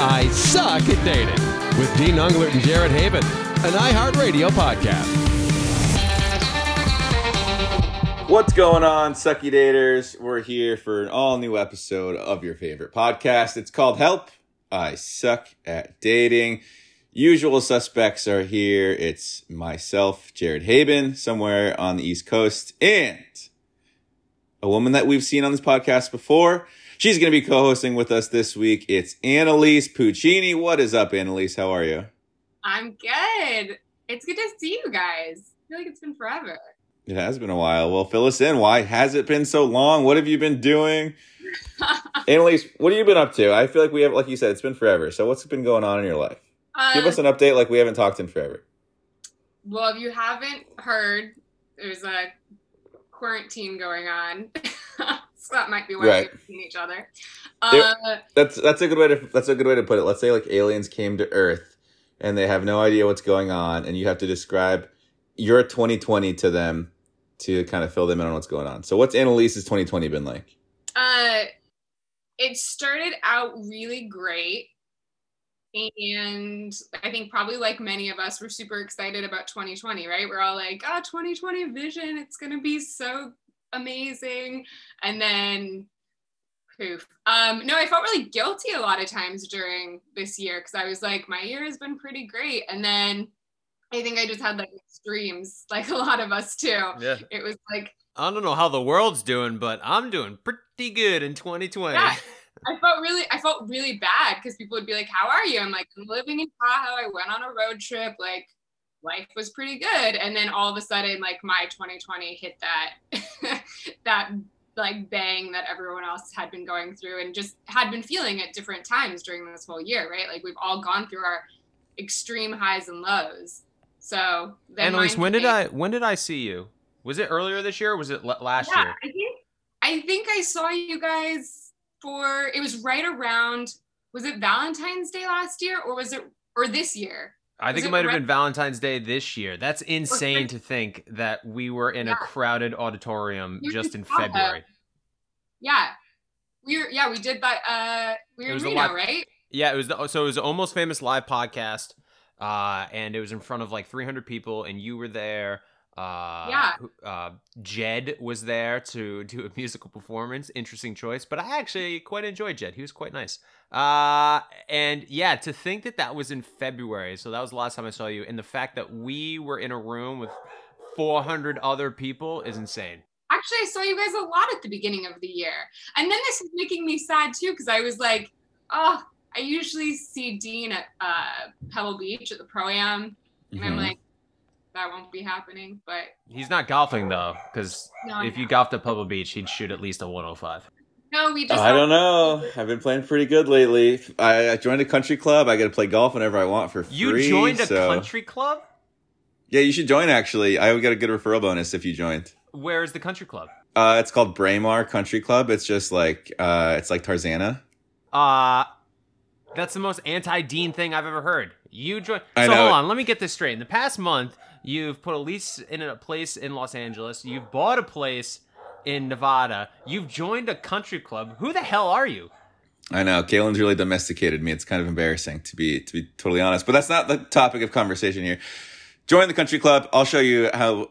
I Suck at Dating with Dean Unglert and Jared Haben, an iHeartRadio podcast. What's going on, Sucky Daters? We're here for an all-new episode of your favorite podcast. It's called Help, I Suck at Dating. Usual suspects are here. It's myself, Jared Haben, somewhere on the East Coast, and a woman that we've seen on this podcast before. She's going to be co-hosting with us this week. It's Annalise Puccini. What is up, Annalise? How are you? I'm good. It's good to see you guys. I feel like it's been forever. It has been a while. Well, fill us in. Why has it been so long? What have you been doing? Annalise, what have you been up to? I feel like we have, like you said, it's been forever. So what's been going on in your life? Give us an update like we haven't talked in forever. Well, if you haven't heard, there's a quarantine going on. So that might be why we've seen each other. That's a good way to put it. Let's say like aliens came to Earth and they have no idea what's going on, and you have to describe your 2020 to them to kind of fill them in on what's going on. So what's Annalise's 2020 been like? It started out really great. And I think probably like many of us, we're super excited about 2020, right? We're all like, 2020 vision, it's going to be so amazing. And then poof. No, I felt really guilty a lot of times during this year because I was like, my year has been pretty great. And then I think I just had like extremes, like a lot of us too. Yeah. It was like, I don't know how the world's doing, but I'm doing pretty good in 2020. Yeah. I felt really bad because people would be like, how are you? I'm like, I'm living in Tahoe. I went on a road trip. Like, life was pretty good. And then all of a sudden, like, my 2020 hit that, that like bang that everyone else had been going through and just had been feeling at different times during this whole year, right? Like, we've all gone through our extreme highs and lows. So then Annalise, when did I see you? Was it earlier this year or was it last year? I think I saw you guys it was right around, was it Valentine's Day last year or this year? I think it might have been Valentine's Day this year. That's insane to think that we were in a crowded auditorium just in February. Yeah. We did that. We were in Reno, right? Yeah, it was Almost Famous live podcast. And it was in front of like 300 people and you were there. Jed was there to do a musical performance. Interesting choice, but I actually quite enjoyed Jed. He was quite nice. And yeah, to think that was in February, so that was the last time I saw you, and the fact that we were in a room with 400 other people is insane. Actually, I saw you guys a lot at the beginning of the year, and then this is making me sad too because I was like, I usually see Dean at Pebble Beach at the Pro-Am, and I'm like, that won't be happening, but he's not golfing though, because if you golfed at Pebble Beach, he'd shoot at least a 105. No, we just. I don't know. I've been playing pretty good lately. I joined a country club. I get to play golf whenever I want for free. You joined a country club? Yeah, you should join. Actually, I would get a good referral bonus if you joined. Where is the country club? It's called Braemar Country Club. It's just like it's like Tarzana. That's the most anti-Dean thing I've ever heard. You joined. I know. Hold on, let me get this straight. In the past month, you've put a lease in a place in Los Angeles. You've bought a place in Nevada. You've joined a country club. Who the hell are you? I know. Kaylin's really domesticated me. It's kind of embarrassing to be totally honest. But that's not the topic of conversation here. Join the country club. I'll show you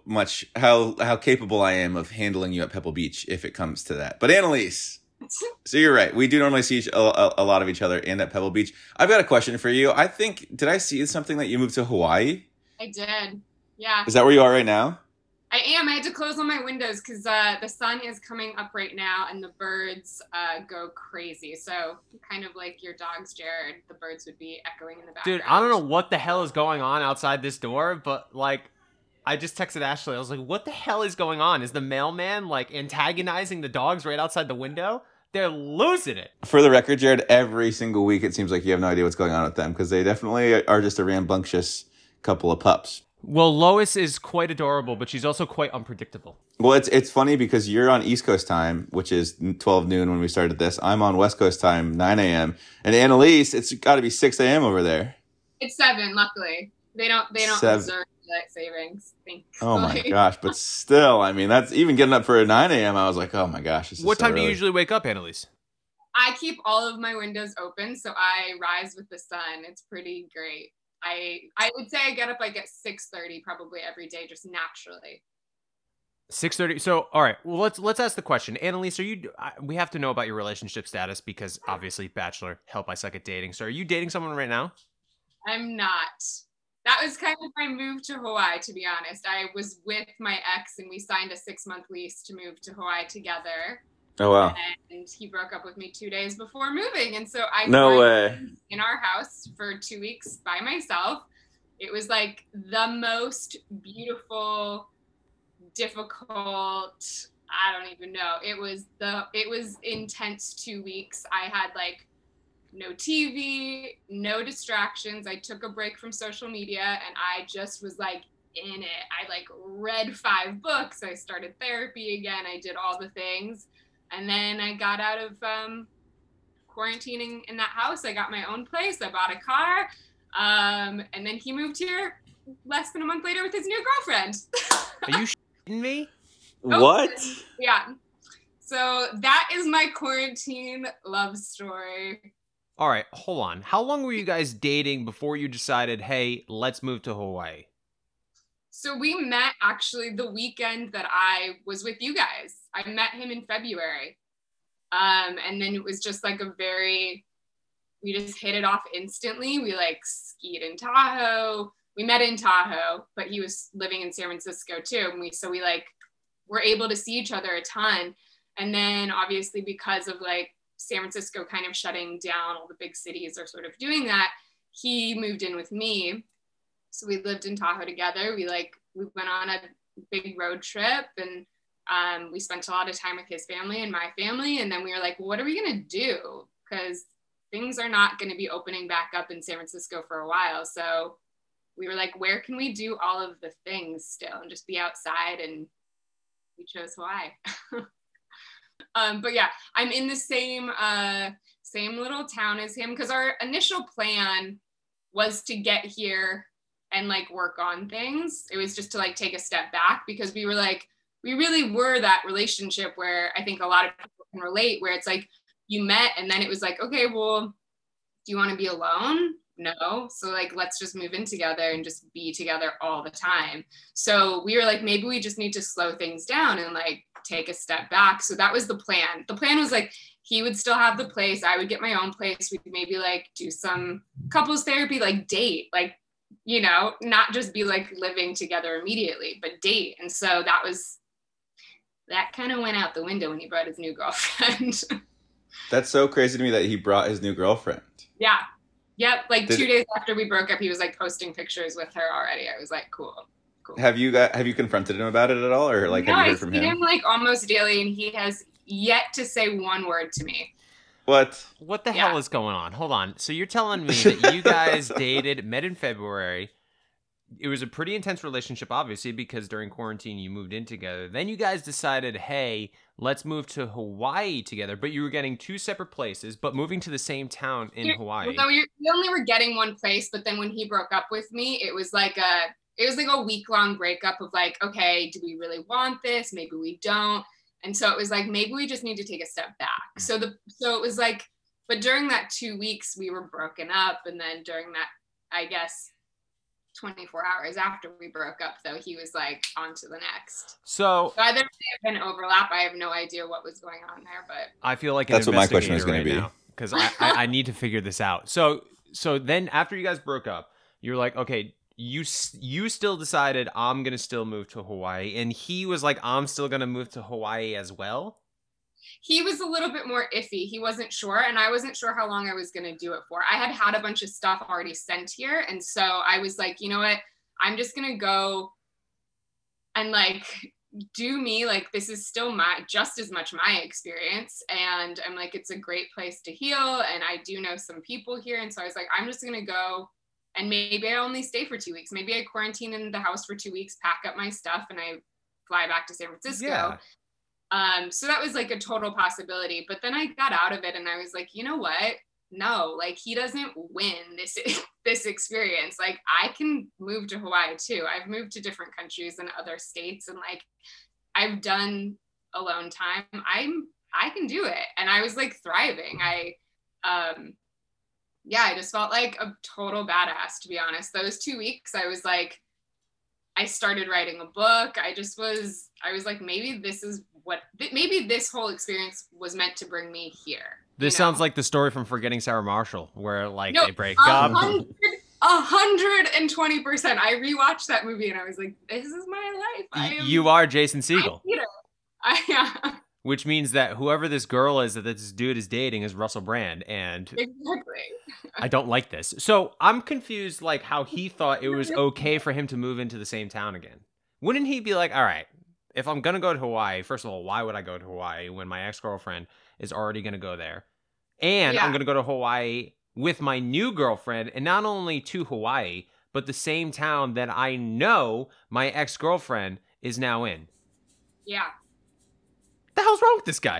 how capable I am of handling you at Pebble Beach if it comes to that. But Annalise, so you're right. We do normally see a lot of each other and at Pebble Beach. I've got a question for you. Did I see something that you moved to Hawaii? I did. Yeah. Is that where you are right now? I am. I had to close all my windows because the sun is coming up right now and the birds go crazy. So kind of like your dogs, Jared, the birds would be echoing in the background. Dude, I don't know what the hell is going on outside this door, but like I just texted Ashley. I was like, what the hell is going on? Is the mailman like antagonizing the dogs right outside the window? They're losing it. For the record, Jared, every single week it seems like you have no idea what's going on with them because they definitely are just a rambunctious couple of pups. Well, Lois is quite adorable, but she's also quite unpredictable. Well, it's funny because you're on East Coast time, which is 12 noon when we started this. I'm on West Coast time, 9 a.m. And Annalise, it's got to be 6 a.m. over there. It's 7, luckily. They don't observe daylight savings. Oh my gosh! But still, I mean, that's even getting up for a 9 a.m. I was like, oh my gosh. What time do you usually wake up, Annalise? I keep all of my windows open, so I rise with the sun. It's pretty great. I would say I get up like at 6:30 probably every day, just naturally. 6:30. So, all right. Well, let's ask the question. Annalise, we have to know about your relationship status because obviously Bachelor, help, I suck at dating. So are you dating someone right now? I'm not. That was kind of my move to Hawaii, to be honest. I was with my ex and we signed a 6-month lease to move to Hawaii together. Oh, wow. And he broke up with me 2 days before moving. And so I No way. in our house for 2 weeks by myself. It was like the most beautiful, difficult, I don't even know. It was intense 2 weeks. I had like no TV, no distractions. I took a break from social media and I just was like in it. I like read 5 books. I started therapy again. I did all the things. And then I got out of quarantining in that house. I got my own place. I bought a car. And then he moved here less than a month later with his new girlfriend. Are you shitting me? What? Yeah. So that is my quarantine love story. All right, hold on. How long were you guys dating before you decided, hey, let's move to Hawaii? So we met actually the weekend that I was with you guys. I met him in February. And then it was just like we just hit it off instantly. We like skied in Tahoe. We met in Tahoe, but he was living in San Francisco too. And we like were able to see each other a ton. And then obviously because of like San Francisco kind of shutting down, all the big cities are sort of doing that, he moved in with me. So we lived in Tahoe together. We went on a big road trip and we spent a lot of time with his family and my family. And then we were like, well, what are we going to do? Because things are not going to be opening back up in San Francisco for a while. So we were like, where can we do all of the things still and just be outside? And we chose Hawaii. But yeah, I'm in the same little town as him because our initial plan was to get here and like work on things. It was just to like take a step back because we really were that relationship where I think a lot of people can relate, where it's like you met and then it was like, okay, well, do you want to be alone? No. So like, let's just move in together and just be together all the time. So we were like, maybe we just need to slow things down and like take a step back. So that was the plan. The plan was like, he would still have the place. I would get my own place. We could maybe like do some couples therapy, like date, like, you know, not just be like living together immediately, but date. And so that kind of went out the window when he brought his new girlfriend. That's so crazy to me that he brought his new girlfriend. Yeah. Yep. Like 2 days after we broke up, he was like posting pictures with her already. I was like, cool. Have you confronted him about it at all, or like no, have you heard from him? I see him like almost daily, and he has yet to say one word to me. What the hell is going on? Hold on. So you're telling me that you guys met in February. It was a pretty intense relationship, obviously, because during quarantine you moved in together. Then you guys decided, hey, let's move to Hawaii together. But you were getting 2 separate places, but moving to the same town in Hawaii. No, we only were getting one place, but then when he broke up with me, it was like a week-long breakup of like, okay, do we really want this? Maybe we don't. And so it was like, maybe we just need to take a step back. So it was like, but during that 2 weeks, we were broken up. And then during that, I guess, 24 hours after we broke up, though, he was like on to the next. So either may have been overlap. I have no idea what was going on there, but I feel like that's what my question is going to be, because I need to figure this out. So then after you guys broke up, you're like, okay, you still decided I'm going to still move to Hawaii, and he was like, I'm still going to move to Hawaii as well. He was a little bit more iffy. He wasn't sure, and I wasn't sure how long I was going to do it for. I had a bunch of stuff already sent here, and so I was like, you know what? I'm just going to go and like do me. Like, this is still just as much my experience, and I'm like, it's a great place to heal, and I do know some people here, and so I was like, I'm just going to go, and maybe I only stay for 2 weeks. Maybe I quarantine in the house for 2 weeks, pack up my stuff, and I fly back to San Francisco. Yeah. So that was like a total possibility, but then I got out of it and I was like, you know what? No, like he doesn't win this experience. Like I can move to Hawaii too. I've moved to different countries and other states, and like I've done alone time. I can do it. And I was like thriving. I just felt like a total badass, to be honest. Those 2 weeks, I was like, I started writing a book. I was like, maybe this whole experience was meant to bring me here. This sounds like the story from Forgetting Sarah Marshall, where like they break up. 120%. I rewatched that movie and I was like, this is my life. You are Jason Segel. Yeah. Which means that whoever this girl is that this dude is dating is Russell Brand. And exactly. I don't like this. So I'm confused, like how he thought it was okay for him to move into the same town again. Wouldn't he be like, all right, if I'm going to go to Hawaii, first of all, why would I go to Hawaii when my ex-girlfriend is already going to go there? And I'm going to go to Hawaii with my new girlfriend, and not only to Hawaii, but the same town that I know my ex-girlfriend is now in. Yeah. The hell's wrong with this guy?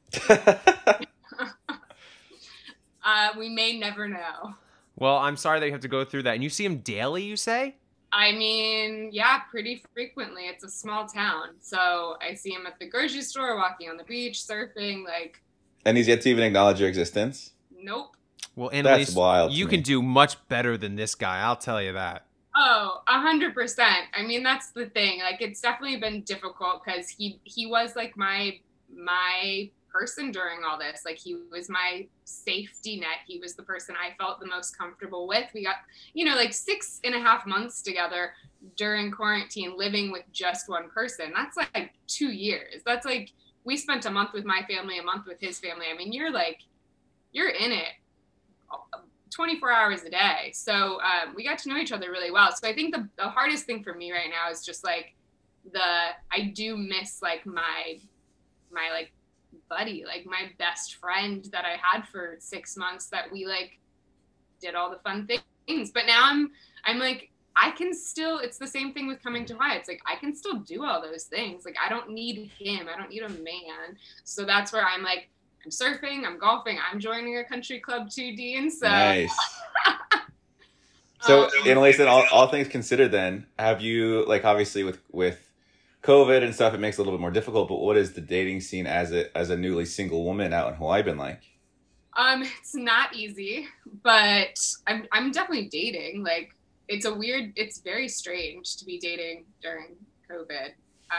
We may never know. Well, I'm sorry that you have to go through that. And you see him daily, you say? I mean, yeah, pretty frequently. It's a small town. So I see him at the grocery store, walking on the beach, surfing, like... And he's yet to even acknowledge your existence? Nope. Well, Annalise, that's wild. You can do much better than this guy, I'll tell you that. Oh, 100%. I mean, that's the thing. Like, it's definitely been difficult because he was like my person during all this. Like, he was my safety net. He was the person I felt the most comfortable with. We got, like 6.5 months together during quarantine, living with just one person. That's like 2 years. That's like, we spent a month with my family, a month with his family. I mean, you're in it 24 hours a day. So we got to know each other really well. So I think the hardest thing for me right now is just like I do miss like my like buddy, like my best friend that I had for 6 months, that we like did all the fun things. But now I'm like, I can still, it's the same thing with coming to Hawaii. It's like, I can still do all those things. Like, I don't need him. I don't need a man. So that's where I'm like, I'm surfing, I'm golfing, I'm joining a country club too, Dean. So nice. So, Annalise, all things considered, then, have you, like, obviously with COVID and stuff, it makes it a little bit more difficult, but what is the dating scene as a newly single woman out in Hawaii been like? It's not easy, but I'm definitely dating. Like, it's very strange to be dating during COVID.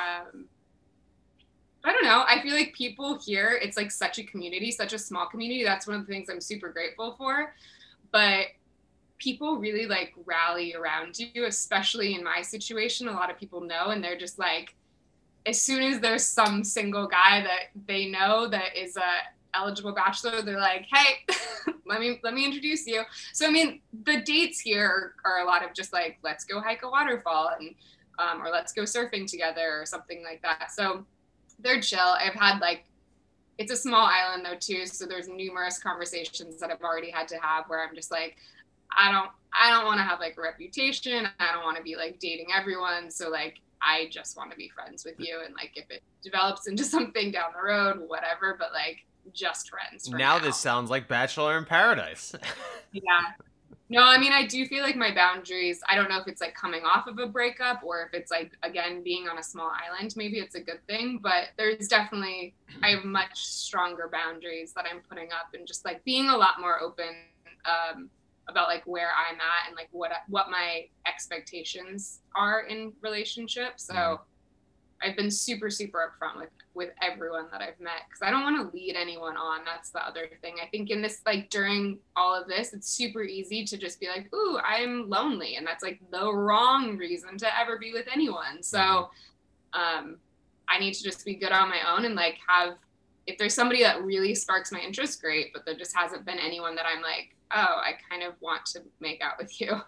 I don't know. I feel like people here, it's like such a community, such a small community. That's one of the things I'm super grateful for. But people really like rally around you, especially in my situation. A lot of people know, and they're just like, as soon as there's some single guy that they know that is a eligible bachelor, they're like, hey, let me introduce you. So, I mean, the dates here are a lot of just like, let's go hike a waterfall and or let's go surfing together or something like that. So they're chill. I've had like, it's a small island though too, so there's numerous conversations that I've already had to have where I'm just like, I don't want to have like a reputation. I don't want to be like dating everyone. So like, I just want to be friends with you, and like if it develops into something down the road, whatever. But like, just friends. For now. This sounds like Bachelor in Paradise. Yeah. No, I mean, I do feel like my boundaries, I don't know if it's like coming off of a breakup or if it's like, again, being on a small island, maybe it's a good thing, but there's definitely, I have much stronger boundaries that I'm putting up, and just like being a lot more open about like where I'm at and like what my expectations are in relationships. So I've been super, super upfront with everyone that I've met, because I don't want to lead anyone on. That's the other thing. I think in this, like during all of this, it's super easy to just be like, ooh, I'm lonely. And that's like the wrong reason to ever be with anyone. So I need to just be good on my own and like if there's somebody that really sparks my interest, great. But there just hasn't been anyone that I'm like, oh, I kind of want to make out with you.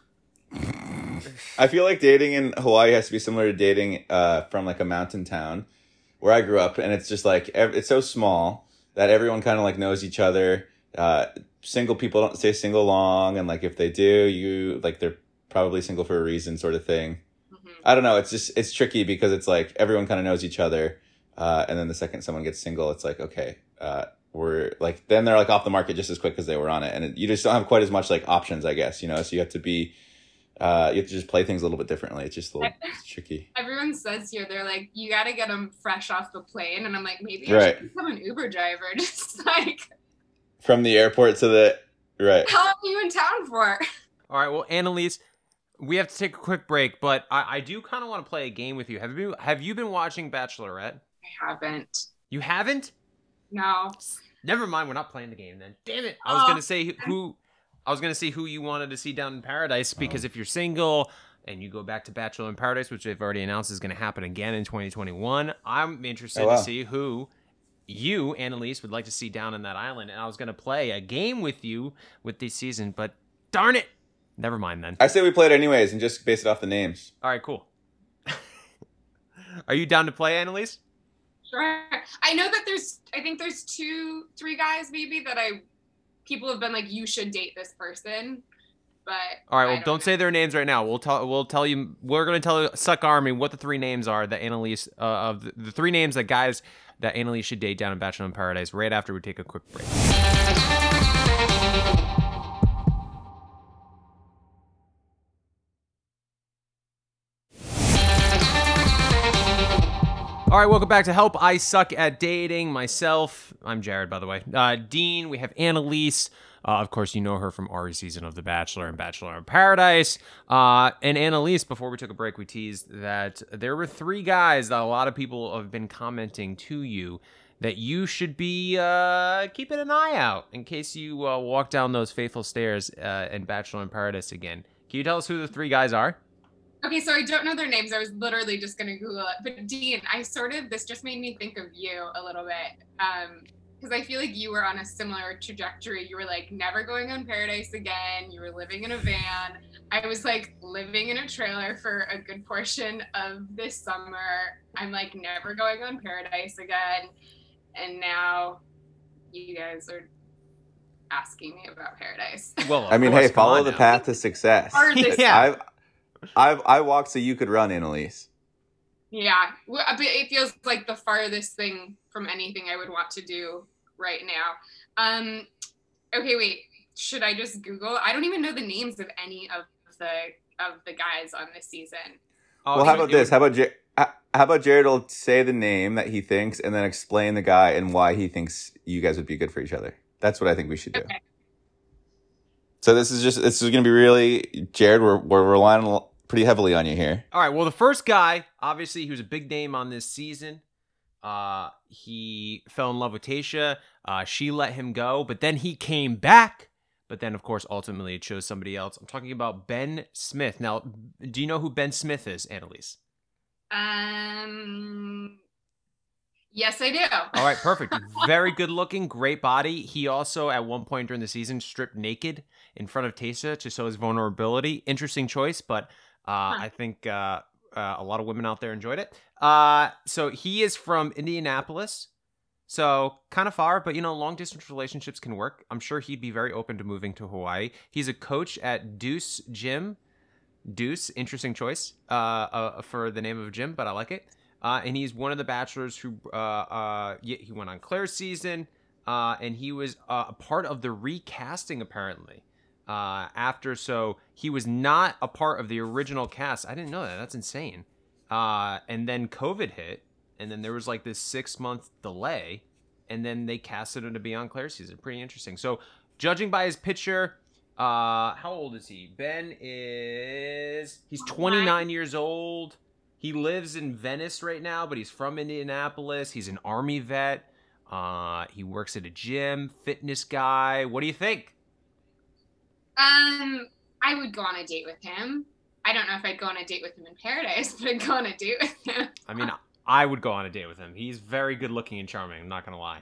I feel like dating in Hawaii has to be similar to dating from like a mountain town where I grew up, and it's just like it's so small that everyone kind of like knows each other. Single people don't stay single long, and like if they do, you like they're probably single for a reason, sort of thing. I don't know. It's tricky because it's like everyone kind of knows each other, and then the second someone gets single, it's like okay, we're like then they're like off the market just as quick as they were on it, and you just don't have quite as much like options, I guess. So you have to be You have to just play things a little bit differently. It's just a little tricky. Everyone says here, they're like, you got to get them fresh off the plane. And I'm like, maybe I Right. should become an Uber driver. Just like, From the airport to the, right. how long are you in town for? All right, well, Annalise, we have to take a quick break, but I do kind of want to play a game with you. Have you been watching Bachelorette? I haven't. You haven't? No. Never mind, we're not playing the game then. Damn it! I was gonna say who. I was gonna see who you wanted to see down in Paradise, because if you're single and you go back to Bachelor in Paradise, which they've already announced is going to happen again in 2021, I'm interested to see who you, Annalise, would like to see down in that island. And I was going to play a game with you with this season, but darn it, never mind then. I say we play it anyways and just base it off the names. All right, cool. Are you down to play, Annalise? Sure. I know that I think there's 2-3 guys maybe that people have been like, you should date this person. But all right, well, don't say their names right now. We're going to tell Suck Army what the 3 names are that Annalise, of the 3 names that guys that Annalise should date down in Bachelor in Paradise right after we take a quick break. All right, welcome back to Help I Suck at Dating. Myself, I'm Jared, by the way. Dean, we have Annalise. Of course, you know her from Ari's season of The Bachelor and Bachelor in Paradise. And Annalise, before we took a break, we teased that there were 3 guys that a lot of people have been commenting to you that you should be keeping an eye out in case you walk down those fateful stairs in Bachelor in Paradise again. Can you tell us who the 3 guys are? Okay, so I don't know their names. I was literally just going to Google it. But Dean, this just made me think of you a little bit. Because I feel like you were on a similar trajectory. You were like never going on Paradise again. You were living in a van. I was like living in a trailer for a good portion of this summer. I'm like never going on Paradise again. And now you guys are asking me about Paradise. Well, I mean, hey, follow the path to success. Yeah. I walked so you could run, Annalise. Yeah, but it feels like the farthest thing from anything I would want to do right now. Okay, wait. Should I just Google? I don't even know the names of any of the guys on this season. Well, how about this? How about Jared will say the name that he thinks and then explain the guy and why he thinks you guys would be good for each other. That's what I think we should do. Okay. So this is going to be really, Jared, we're relying pretty heavily on you here. All right. Well, the first guy, obviously, he was a big name on this season. He fell in love with Tayshia. She let him go, but then he came back. But then, of course, ultimately it chose somebody else. I'm talking about Ben Smith. Now, do you know who Ben Smith is, Annalise? Yes, I do. All right, perfect. Very good looking, great body. He also, at one point during the season, stripped naked in front of Tayshia to show his vulnerability. Interesting choice, but I think a lot of women out there enjoyed it. So he is from Indianapolis. So kind of far, but long distance relationships can work. I'm sure he'd be very open to moving to Hawaii. He's a coach at Deuce Gym. Deuce, interesting choice for the name of a gym, but I like it. And he's one of the bachelors who he went on Claire's season, and he was a part of the recasting apparently. So he was not a part of the original cast. I didn't know that. That's insane. And then COVID hit, and then there was like this 6-month delay, and then they casted him to be on Claire's season. Pretty interesting. So judging by his picture, how old is he? He's 29 years old. He lives in Venice right now, but he's from Indianapolis. He's an Army vet. He works at a gym, fitness guy. What do you think? I would go on a date with him. I don't know if I'd go on a date with him in Paradise, but I'd go on a date with him. I mean, I would go on a date with him. He's very good looking and charming. I'm not going to lie.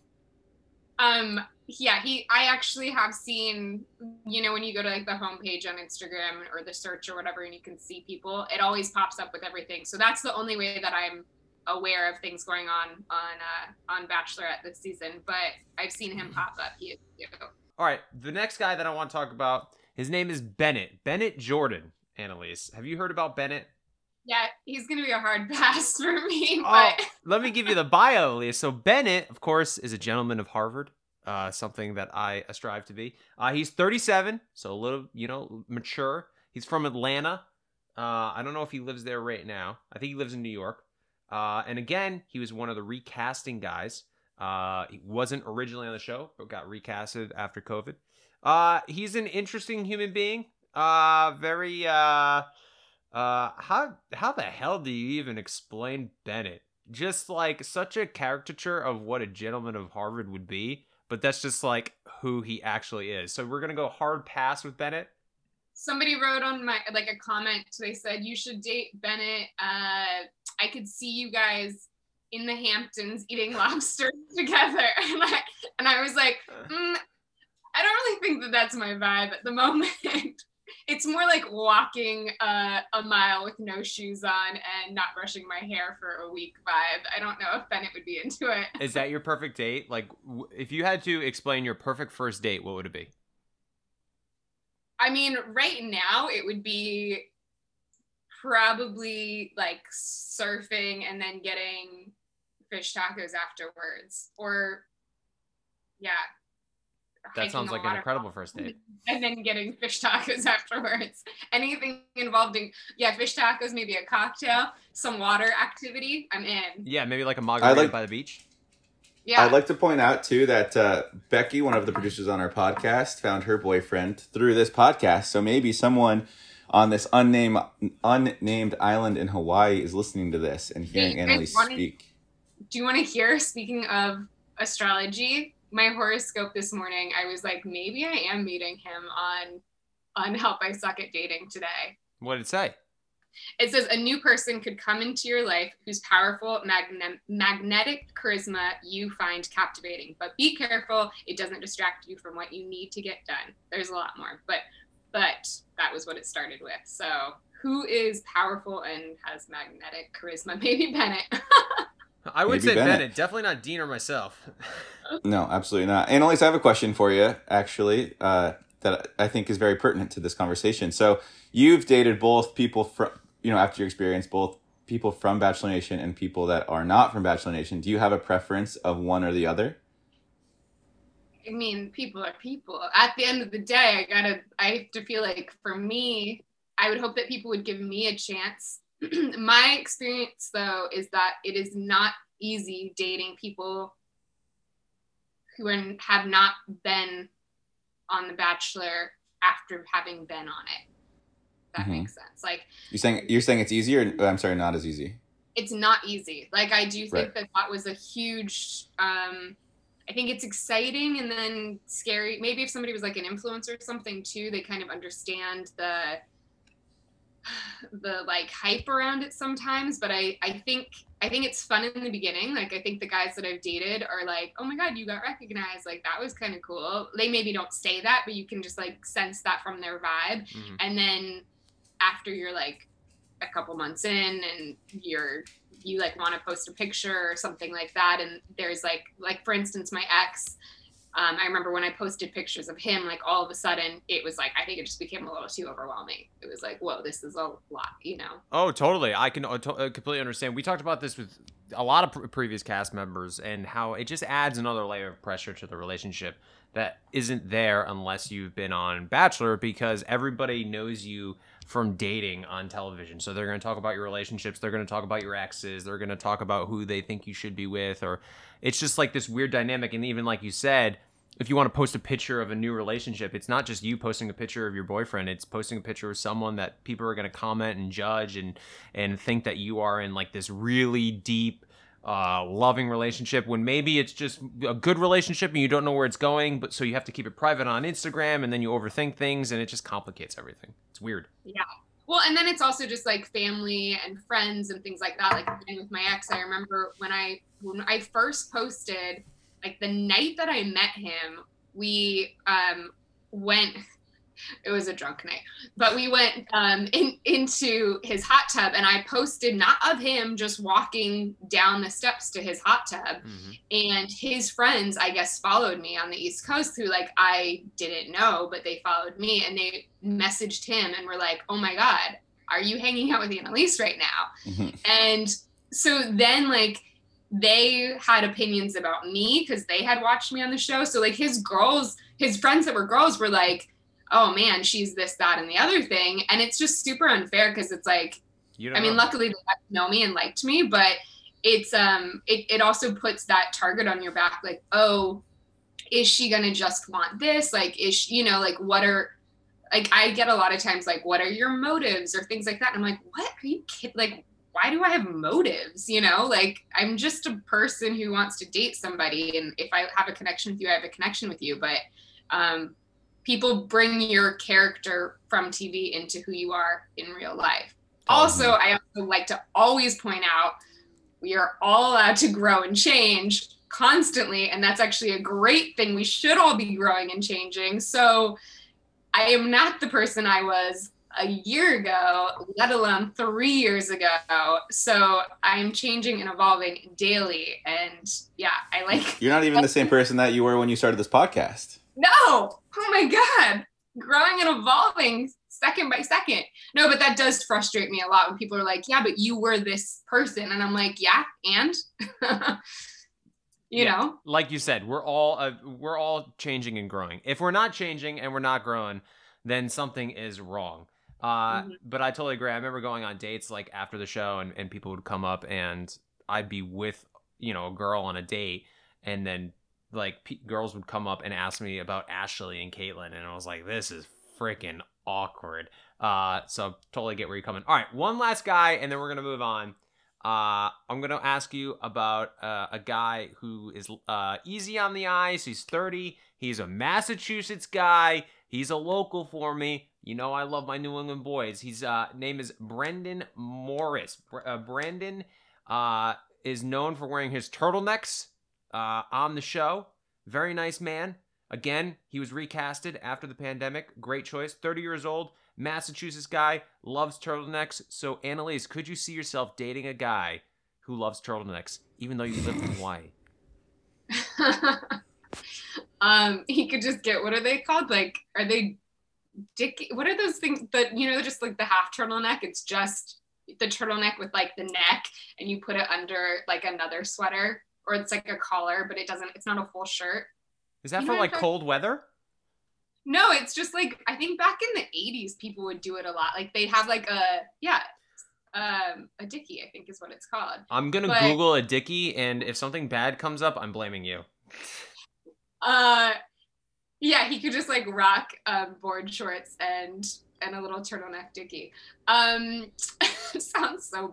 Yeah, I actually have seen, when you go to like the homepage on Instagram or the search or whatever, and you can see people, it always pops up with everything. So that's the only way that I'm aware of things going on Bachelorette this season. But I've seen him pop up. All right, the next guy that I want to talk about, his name is Bennett Jordan. Annalise, have you heard about Bennett? Yeah, he's going to be a hard pass for me. But let me give you the bio, Elise. So Bennett, of course, is a gentleman of Harvard, something that I strive to be. He's 37, so a little, mature. He's from Atlanta. I don't know if he lives there right now. I think he lives in New York. And again, he was one of the recasting guys. He wasn't originally on the show, but got recasted after COVID. He's an interesting human being. Very, how the hell do you even explain Bennett? Just like such a caricature of what a gentleman of Harvard would be, but that's just like who he actually is. So we're going to go hard pass with Bennett. Somebody wrote on my, like, a comment, they said, you should date Bennett. I could see you guys in the Hamptons eating lobster together. And I was like, I don't really think that that's my vibe at the moment. It's more like walking a mile with no shoes on and not brushing my hair for a week vibe. I don't know if Bennett would be into it. Is that your perfect date? Like, if you had to explain your perfect first date, what would it be? I mean, right now it would be probably like surfing and then getting fish tacos afterwards. Or, yeah. That sounds like an incredible first date. And then getting fish tacos afterwards. Anything involving, fish tacos, maybe a cocktail, some water activity, I'm in. Yeah, maybe like a margarita by the beach. Yeah. I'd like to point out, too, that Becky, one of the producers on our podcast, found her boyfriend through this podcast. So maybe someone on this unnamed island in Hawaii is listening to this and hearing Annalise speak. Do you want to hear, speaking of astrology, my horoscope this morning, I was like, maybe I am meeting him on Help I Suck at Dating today. What did it say? It says a new person could come into your life whose powerful magnetic charisma you find captivating, but be careful it doesn't distract you from what you need to get done. There's a lot more, but that was what it started with. So who is powerful and has magnetic charisma? Maybe Bennett. I would say Bennett. Definitely not Dean or myself. No, absolutely not. Annalise, I have a question for you, actually, that I think is very pertinent to this conversation. So you've dated both people from, after your experience, both people from Bachelor Nation and people that are not from Bachelor Nation. Do you have a preference of one or the other? I mean, people are people. At the end of the day, I have to feel like, for me, I would hope that people would give me a chance. My experience, though, is that it is not easy dating people who have not been on The Bachelor after having been on it. That makes sense. Like, you're saying it's easier? I'm sorry, not as easy. It's not easy. Like, I do think that was a huge. I think it's exciting and then scary. Maybe if somebody was like an influencer or something too, they kind of understand the like hype around it sometimes. But I think it's fun in the beginning. Like, I think the guys that I've dated are like, oh my God, you got recognized. Like, that was kind of cool. They maybe don't say that, but you can just like sense that from their vibe. Mm-hmm. And then after you're like a couple months in and you like want to post a picture or something like that, and there's like for instance, my ex, I remember when I posted pictures of him, like all of a sudden it was like, I think it just became a little too overwhelming. It was like, whoa, this is a lot, Oh, totally. I can completely understand. We talked about this with a lot of previous cast members and how it just adds another layer of pressure to the relationship that isn't there unless you've been on Bachelor, because everybody knows you from dating on television. So they're going to talk about your relationships. They're going to talk about your exes. They're going to talk about who they think you should be with, or it's just like this weird dynamic. And even like you said, if you want to post a picture of a new relationship, it's not just you posting a picture of your boyfriend. It's posting a picture of someone that people are going to comment and judge and think that you are in like this really deep, loving relationship, when maybe it's just a good relationship and you don't know where it's going, but so you have to keep it private on Instagram, and then you overthink things and it just complicates everything. It's weird. Yeah. Well, and then it's also just like family and friends and things like that. Like with my ex, I remember when I first posted, like the night that I met him, we went. It was a drunk night, but we went into his hot tub, and I posted not of him just walking down the steps to his hot tub. Mm-hmm. And his friends, I guess, followed me on the East Coast, who like I didn't know, but they followed me, and they messaged him and were like, oh my God, are you hanging out with Annalise right now? Mm-hmm. And so then like they had opinions about me because they had watched me on the show. So like his friends that were girls were like, oh man, she's this, that, and the other thing. And it's just super unfair because it's like, I mean, luckily they got to know me and liked me, but it's it also puts that target on your back, like, oh, is she gonna just want this? Like, is she, like, what are, like, I get a lot of times, like, what are your motives or things like that? And I'm like, what are you kidding? Like, why do I have motives? Like, I'm just a person who wants to date somebody. And if I have a connection with you, I have a connection with you. But people bring your character from TV into who you are in real life. Also, I also like to always point out, we are all allowed to grow and change constantly. And that's actually a great thing. We should all be growing and changing. So I am not the person I was a year ago, let alone 3 years ago. So I'm changing and evolving daily. And yeah, I like... You're not even the same person that you were when you started this podcast. No! Oh my God. Growing and evolving second by second. No, but that does frustrate me a lot when people are like, yeah, but you were this person. And I'm like, yeah, and? you know? Like you said, we're all changing and growing. If we're not changing and we're not growing, then something is wrong. But I totally agree. I remember going on dates like after the show and people would come up and I'd be with, a girl on a date, and then like girls would come up and ask me about Ashley and Caitlin, and I was like, this is freaking awkward. So totally get where you're coming. All right, one last guy, and then we're gonna move on. I'm gonna ask you about a guy who is easy on the eyes. He's 30. He's a Massachusetts guy. He's a local for me. I love my New England boys. His name is Brendan Morris. Brendan is known for wearing his turtlenecks on the show. Very nice man. Again, he was recasted after the pandemic. Great choice. 30 years old, Massachusetts guy, loves turtlenecks. So, Annalise, could you see yourself dating a guy who loves turtlenecks, even though you live in Hawaii? He could just get, what are they called? Like, are they what are those things that, just like the half turtleneck? It's just the turtleneck with like the neck, and you put it under like another sweater, or it's like a collar, but it's not a full shirt. Is that for like cold weather? No, it's just like, I think back in the 80s, people would do it a lot. Like they'd have like a dickie, I think is what it's called. I'm going to Google a dickie, and if something bad comes up, I'm blaming you. Yeah, he could just like rock board shorts and a little turtleneck dickie. Sounds so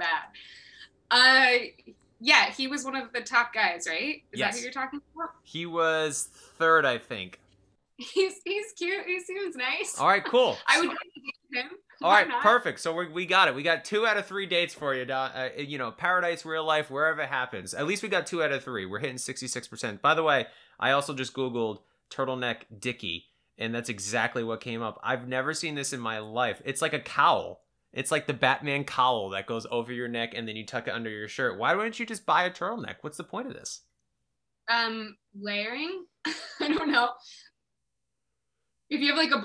bad. Yeah, he was one of the top guys, right? Is that who you're talking about? He was third, I think. He's cute. He seems nice. All right, cool. I would date him. All right, perfect. So we got it. We got 2 out of 3 dates for you. Paradise, real life, wherever it happens. At least we got 2 out of 3. We're hitting 66%. By the way, I also just Googled turtleneck dickie, and that's exactly what came up. I've never seen this in my life. It's like a cowl. It's like the Batman cowl that goes over your neck and then you tuck it under your shirt. Why wouldn't you just buy a turtleneck? What's the point of this? Layering? I don't know. If you have like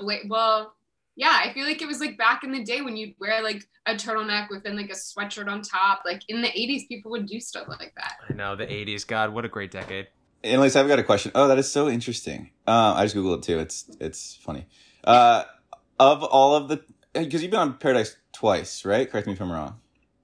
I feel like it was like back in the day when you'd wear like a turtleneck within like a sweatshirt on top. Like in the 80s, people would do stuff like that. I know, the 80s. God, what a great decade. Annalise, I've got a question. Oh, that is so interesting. I just Googled it too. It's funny. Of all of the, because you've been on Paradise twice, right? Correct me if I'm wrong.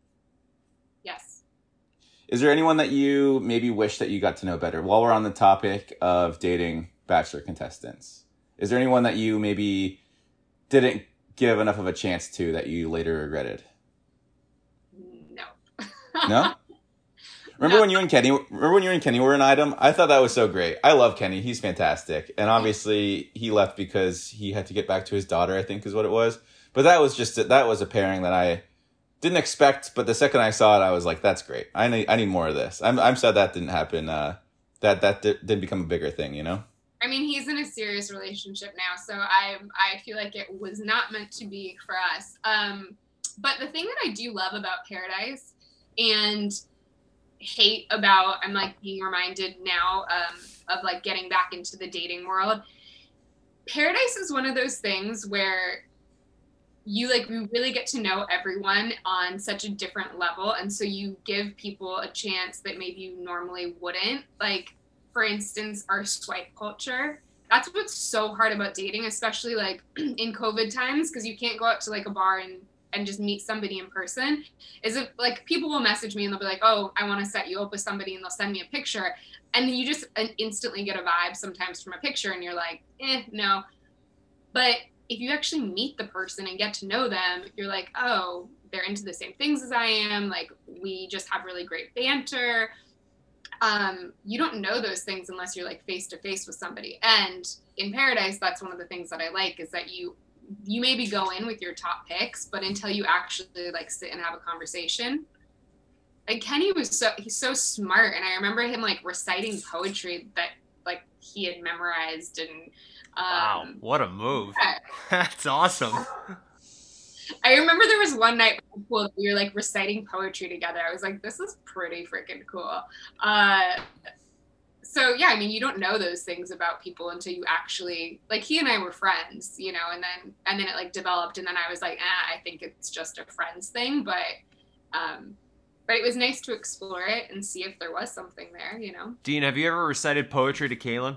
Yes. Is there anyone that you maybe wish that you got to know better? While we're on the topic of dating Bachelor contestants, is there anyone that you maybe didn't give enough of a chance to that you later regretted? No. No? Remember when you and Kenny were an item? I thought that was so great. I love Kenny. He's fantastic. And obviously he left because he had to get back to his daughter, I think is what it was. But that was a pairing that I didn't expect. But the second I saw it, I was like, that's great. I need more of this. I'm sad that didn't happen. That didn't become a bigger thing, I mean, he's in a serious relationship now. So I feel like it was not meant to be for us. But the thing that I do love about Paradise and hate about, I'm like being reminded now of like getting back into the dating world. Paradise is one of those things where we really get to know everyone on such a different level, and so you give people a chance that maybe you normally wouldn't. Like, for instance, our swipe culture. that's what's so hard about dating, especially like in COVID times, because you can't go out to like a bar and just meet somebody in person. Is it like people will message me and they'll be like, oh, I want to set you up with somebody, and they'll send me a picture, and you just instantly get a vibe sometimes from a picture, and you're like, no. But if you actually meet the person and get to know them, you're like, oh, they're into the same things as I am. Like, we just have really great banter. You don't know those things unless you're like face to face with somebody. And in Paradise, that's one of the things that I like, is that you maybe go in with your top picks, but until you actually like sit and have a conversation. Like Kenny he's so smart. And I remember him like reciting poetry that like he had memorized, and wow, what a move. Yeah. That's awesome. I remember there was one night we were like reciting poetry together. I was like, this is pretty freaking cool. So yeah, I mean, you don't know those things about people until you actually, like, he and I were friends, you know, and then it like developed, and then I was like, I think it's just a friends thing, but it was nice to explore it and see if there was something there, you know. Dean, have you ever recited poetry to Kaylin?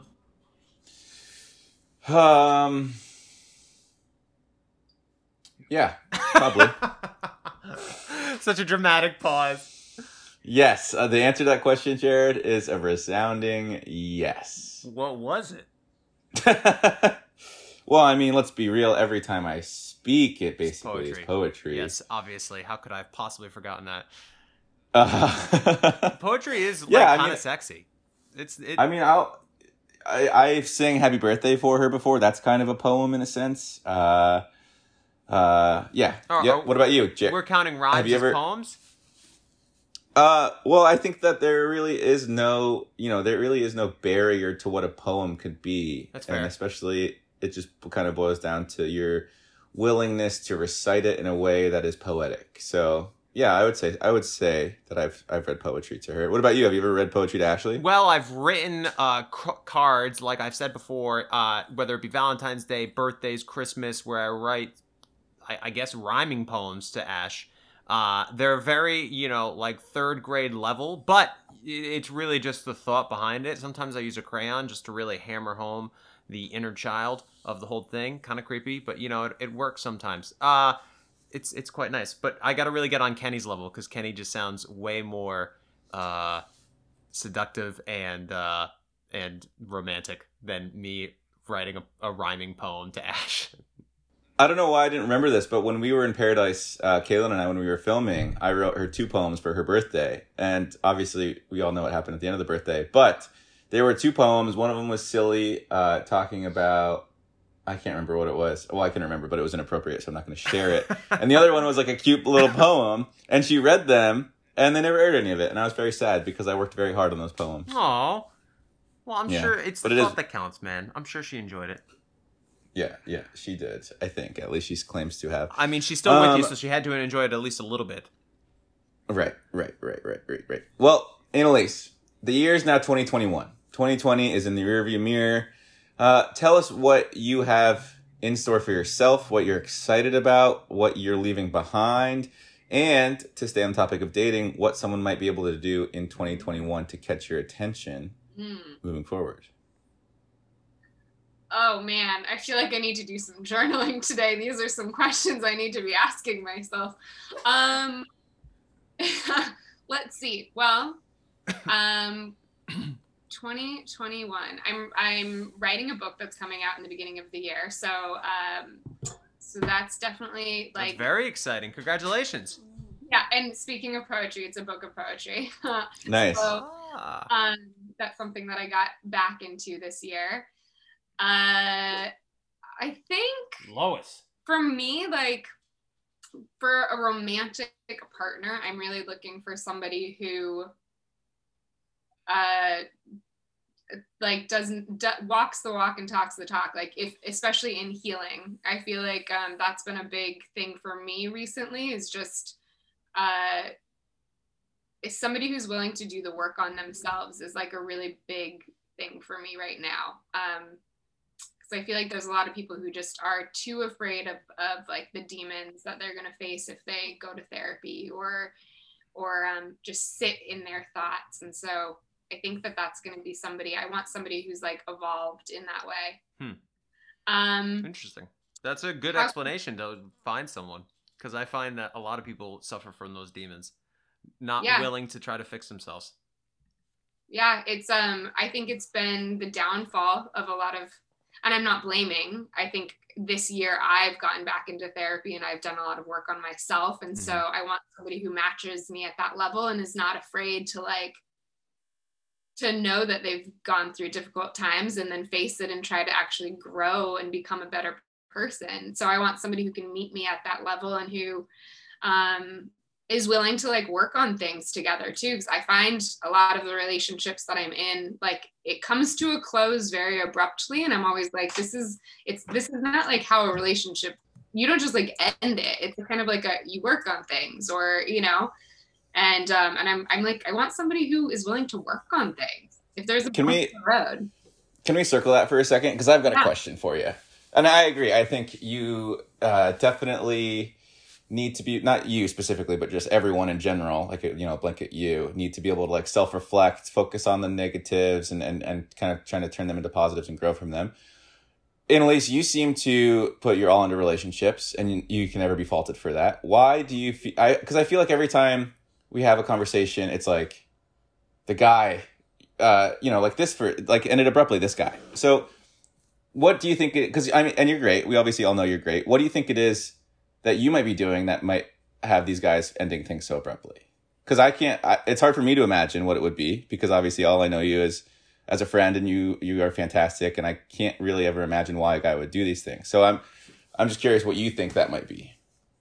Yeah, probably. Such a dramatic pause. Yes, the answer to that question, Jared, is a resounding yes. What was it? Well, I mean, let's be real. Every time I speak, it basically is poetry. Yes, obviously. How could I have possibly forgotten that? Uh, Poetry is like Yeah, I kind mean- of sexy. I mean, I've sang "Happy Birthday" for her before. That's kind of a poem in a sense. Yeah. What about you, Jared? We're counting rhymes you as ever- poems. Well, I think that there really is no barrier to what a poem could be. That's fair. And especially, it just kind of boils down to your willingness to recite it in a way that is poetic. So, yeah, I would say that I've read poetry to her. What about you? Have you ever read poetry to Ashley? Well, I've written cards, like I've said before, whether it be Valentine's Day, birthdays, Christmas, where I write, I guess, rhyming poems to Ash. They're very, like third grade level, but it's really just the thought behind it. Sometimes I use a crayon just to really hammer home the inner child of the whole thing. Kind of creepy, but it works sometimes. It's quite nice, but I got to really get on Kenny's level, because Kenny just sounds way more seductive and romantic than me writing a rhyming poem to Ash. I don't know why I didn't remember this, but when we were in Paradise, Kaylin and I, when we were filming, I wrote her 2 poems for her birthday. And obviously, we all know what happened at the end of the birthday. But there were 2 poems. One of them was silly, talking about... I can't remember what it was. Well, I can remember, but it was inappropriate, so I'm not going to share it. And the other one was like a cute little poem. And she read them, and they never aired any of it. And I was very sad, because I worked very hard on those poems. Aw. Well, I'm sure it's the But it thought is- that counts, man. I'm sure she enjoyed it. Yeah, she did. I think. At least she claims to have. I mean, she's still with you, so she had to enjoy it at least a little bit. Right. Well, Annalise, the year is now 2021. 2020 is in the rearview mirror. Tell us what you have in store for yourself, what you're excited about, what you're leaving behind, and to stay on the topic of dating, what someone might be able to do in 2021 to catch your attention moving forward. Oh man, I feel like I need to do some journaling today. These are some questions I need to be asking myself. Let's see. Well, 2021. I'm writing a book that's coming out in the beginning of the year. So that's definitely like That's very exciting. Congratulations. yeah. And speaking of poetry, it's a book of poetry. Nice. So, Ah. that's something that I got back into this year. I think Lois. for me, like for a romantic partner, I'm really looking for somebody who like walks the walk and talks the talk, like especially in healing. I feel like that's been a big thing for me recently, is just is somebody who's willing to do the work on themselves is like a really big thing for me right now. Because I feel like there's a lot of people who just are too afraid of like the demons that they're going to face if they go to therapy or just sit in their thoughts. And so I think that that's going to be somebody, I want somebody who's like evolved in that way. Interesting. That's a good explanation to find someone, because I find that a lot of people suffer from those demons, not willing to try to fix themselves. Yeah, it's I think it's been the downfall of a lot of, and I'm not blaming. I think this year I've gotten back into therapy and I've done a lot of work on myself, and so I want somebody who matches me at that level and is not afraid to like to know that they've gone through difficult times and then face it and try to actually grow and become a better person. So I want somebody who can meet me at that level and who is willing to like work on things together too. Because I find a lot of the relationships that I'm in, like it comes to a close very abruptly. And I'm always like, this is not like how a relationship, you don't just like end it. It's kind of like you work on things, or, you know, and I'm like, I want somebody who is willing to work on things. If there's a road. Can we circle that for a second? Because I've got a question for you. And I agree. I think you definitely need to be, not you specifically, but just everyone in general, like, you know, blanket you, need to be able to like self-reflect, focus on the negatives and kind of trying to turn them into positives and grow from them. Annalise, you seem to put your all into relationships, and you can never be faulted for that. Why do you feel, because I feel like every time we have a conversation, it's like the guy, you know, like this for like ended abruptly, this guy. So what do you think because I mean, and you're great. We obviously all know you're great. What do you think it is that you might be doing that might have these guys ending things so abruptly? Because it's hard for me to imagine what it would be, because obviously all I know you is as a friend, and you are fantastic. And I can't really ever imagine why a guy would do these things. So I'm just curious what you think that might be.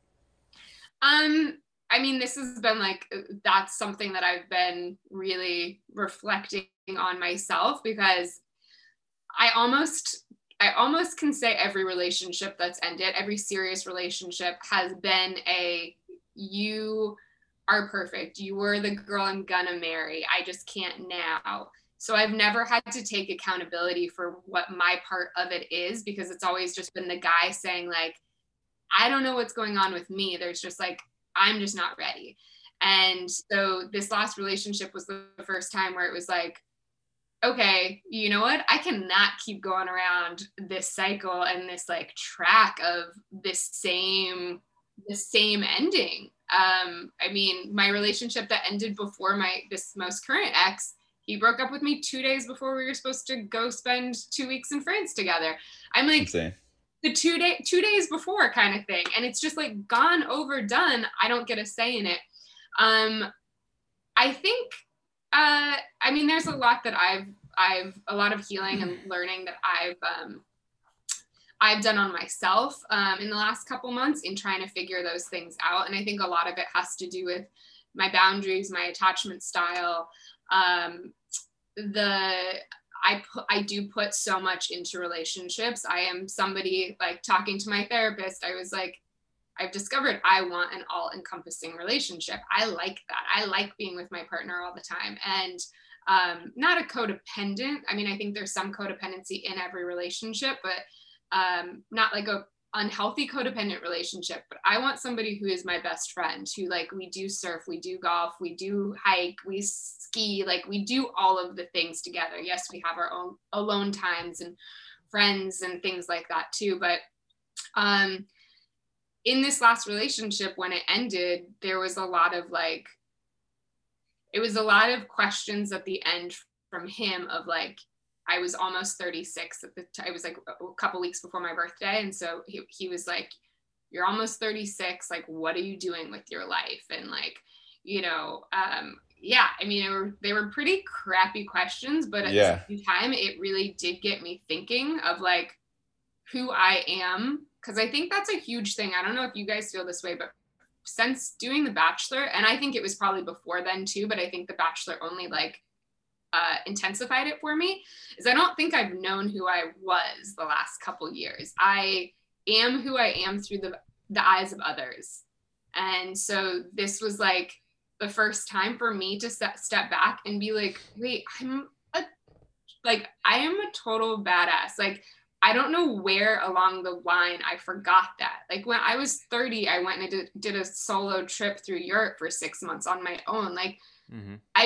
I mean, this has been like, that's something that I've been really reflecting on myself, because I almost can say every relationship that's ended, every serious relationship has been you are perfect. You were the girl I'm gonna marry. I just can't now. So I've never had to take accountability for what my part of it is, because it's always just been the guy saying like, I don't know what's going on with me. There's just like, I'm just not ready. And so this last relationship was the first time where it was like, okay, you know what? I cannot keep going around this cycle and this like track of the same ending. I mean, my relationship that ended before this most current ex, he broke up with me 2 days before we were supposed to go spend 2 weeks in France together. I'm like, insane. The 2 days before kind of thing. And it's just like gone, overdone. I don't get a say in it. I think, I mean, there's a lot that I've a lot of healing and learning that I've done on myself in the last couple months in trying to figure those things out. And I think a lot of it has to do with my boundaries, my attachment style. I do put so much into relationships. I am somebody, like talking to my therapist, I was like, I've discovered I want an all-encompassing relationship. I like that. I like being with my partner all the time. And not a codependent. I mean, I think there's some codependency in every relationship, but not like a unhealthy codependent relationship. But I want somebody who is my best friend, who like, we do surf, we do golf, we do hike, we ski, like we do all of the things together. Yes, we have our own alone times and friends and things like that too. But in this last relationship, when it ended, there was a lot of like, it was a lot of questions at the end from him of like, I was almost 36 at the time. It was like a couple weeks before my birthday. And so he was like, you're almost 36. Like, what are you doing with your life? And like, you know, yeah, I mean, they were pretty crappy questions, but at the same time, it really did get me thinking of like who I am. Cause I think that's a huge thing. I don't know if you guys feel this way, but since doing The Bachelor, and I think it was probably before then too, but I think The Bachelor only like intensified it for me, is I don't think I've known who I was the last couple years. I am who I am through the eyes of others. And so this was like the first time for me to step back and be like, wait, I am a total badass. Like, I don't know where along the line I forgot that. Like when I was 30, I went and did a solo trip through Europe for 6 months on my own. Like I've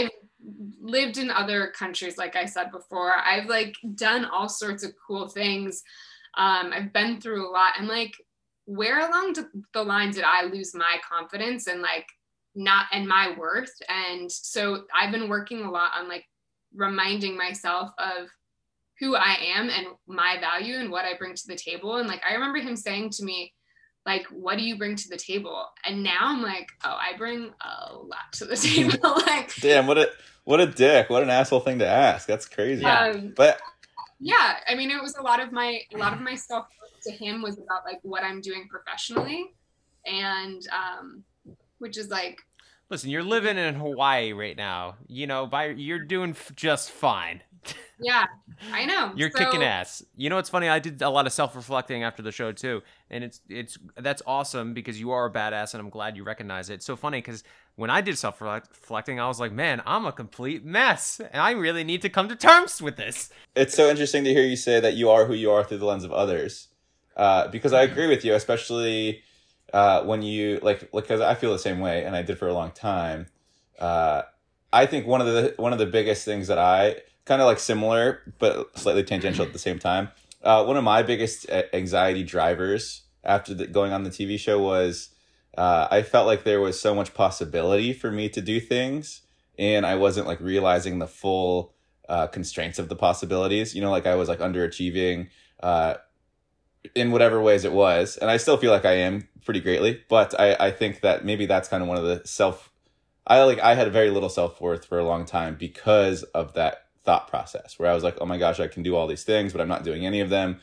lived in other countries, like I said before. I've like done all sorts of cool things. I've been through a lot, and like, where along the line did I lose my confidence and like my worth? And so I've been working a lot on like reminding myself of who I am and my value and what I bring to the table. And like, I remember him saying to me, like, what do you bring to the table? And now I'm like, oh, I bring a lot to the table. Like, damn, what a dick. What an asshole thing to ask. That's crazy. But yeah, I mean, it was a lot of my stuff to him was about like what I'm doing professionally, and which is like, listen, you're living in Hawaii right now. You know, you're doing just fine. Yeah, I know. You're kicking ass. You know, it's funny. I did a lot of self-reflecting after the show too, and that's awesome because you are a badass, and I'm glad you recognize it. It's so funny because when I did self-reflecting, I was like, man, I'm a complete mess, and I really need to come to terms with this. It's so interesting to hear you say that you are who you are through the lens of others, because I agree with you, especially when you like, because I feel the same way, and I did for a long time. I think one of the biggest things that I kind of like similar, but slightly tangential at the same time. One of my biggest anxiety drivers after going on the TV show was I felt like there was so much possibility for me to do things, and I wasn't like realizing the full constraints of the possibilities. You know, like I was like underachieving in whatever ways it was, and I still feel like I am pretty greatly. But I think that maybe that's kind of one of the I had very little self-worth for a long time because of that thought process where I was like, oh my gosh, I can do all these things, but I'm not doing any of them.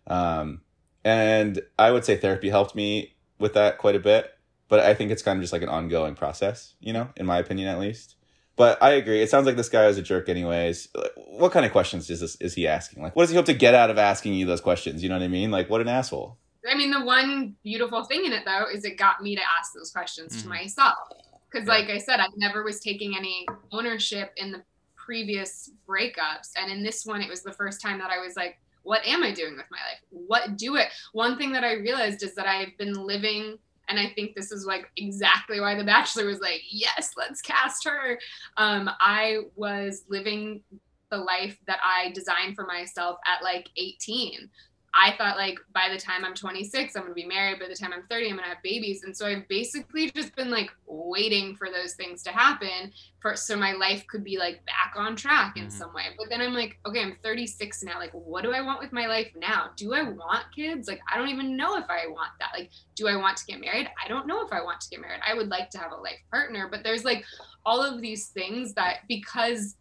And I would say therapy helped me with that quite a bit, but I think it's kind of just like an ongoing process, you know, in my opinion, at least. But I agree. It sounds like this guy is a jerk anyways. What kind of questions is he asking? Like, what does he hope to get out of asking you those questions? You know what I mean? Like, what an asshole. I mean, the one beautiful thing in it though, is it got me to ask those questions to myself. Cause like I said, I never was taking any ownership in the previous breakups, and in this one it was the first time that I was like, what am I doing with my life? One thing that I realized is that I've been living, and I think this is like exactly why The Bachelor was like, yes, let's cast her. I was living the life that I designed for myself at like 18. I thought like by the time I'm 26, I'm going to be married. By the time I'm 30, I'm going to have babies. And so I've basically just been like waiting for those things to happen so my life could be like back on track in some way. But then I'm like, okay, I'm 36 now. Like, what do I want with my life now? Do I want kids? Like, I don't even know if I want that. Like, do I want to get married? I don't know if I want to get married. I would like to have a life partner, but there's like all of these things that because